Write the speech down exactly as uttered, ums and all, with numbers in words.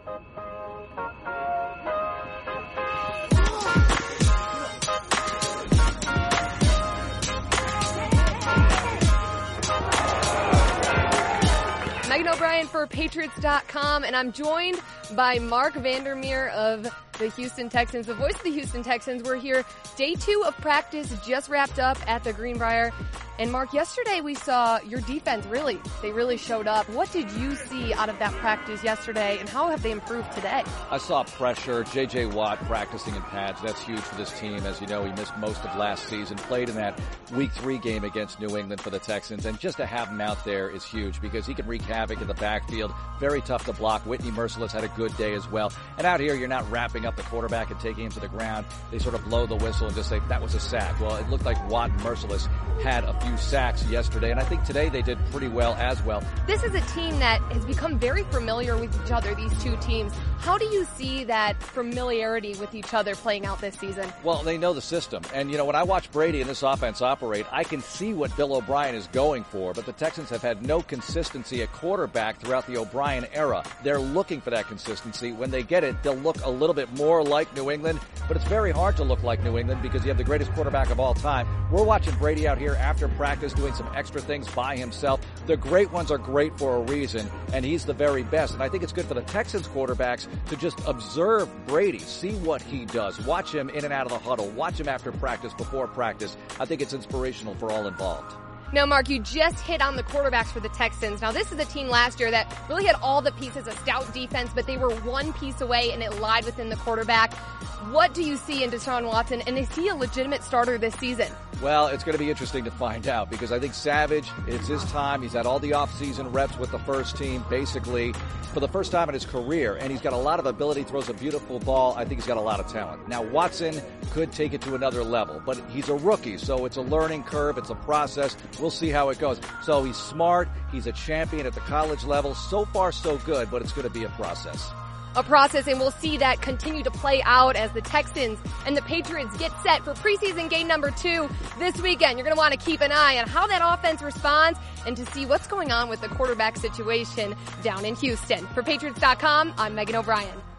Megan O'Brien for Patriots dot com, and I'm joined by Mark Vandermeer of the Houston Texans, the voice of the Houston Texans. We're here. Day two of practice just wrapped up at the Greenbrier. And Mark, yesterday we saw your defense really, they really showed up. What did you see out of that practice yesterday, and how have they improved today? I saw pressure. J J. Watt practicing in pads. That's huge for this team. As you know, he missed most of last season, played in that week three game against New England for the Texans. And just to have him out there is huge because he can wreak havoc in the backfield. Very tough to block. Whitney Merciless had a good day as well. And out here, you're not wrapping up the quarterback and taking him to the ground. They sort of blow the whistle and just say, that was a sack. Well, it looked like Watt and Merciless had a few sacks yesterday, and I think today they did pretty well as well. This is a team that has become very familiar with each other, these two teams. How do you see that familiarity with each other playing out this season? Well, they know the system. And, you know, when I watch Brady and this offense operate, I can see what Bill O'Brien is going for, but the Texans have had no consistency at quarterback throughout the O'Brien era. They're looking for that consistency. When they get it, they'll look a little bit more like New England, but it's very hard to look like New England because you have the greatest quarterback of all time. We're watching Brady out here after practice doing some extra things by himself. The great ones are great for a reason, and he's the very best. And I think it's good for the Texans quarterbacks to just observe Brady, see what he does, watch him in and out of the huddle, watch him after practice, before practice. I think it's inspirational for all involved. Now, Mark, you just hit on the quarterbacks for the Texans. Now, this is a team last year that really had all the pieces, a stout defense, but they were one piece away, and it lied within the quarterback. What do you see in Deshaun Watson, and is he a legitimate starter this season? Well, it's going to be interesting to find out because I think Savage, it's his time. He's had all the offseason reps with the first team, basically, for the first time in his career, and he's got a lot of ability, throws a beautiful ball. I think he's got a lot of talent. Now, Watson could take it to another level, but he's a rookie, so it's a learning curve. It's a process. We'll see how it goes. So he's smart. He's a champion at the college level. So far, so good, but it's going to be a process. A process, and we'll see that continue to play out as the Texans and the Patriots get set for preseason game number two this weekend. You're going to want to keep an eye on how that offense responds and to see what's going on with the quarterback situation down in Houston. For Patriots dot com, I'm Megan O'Brien.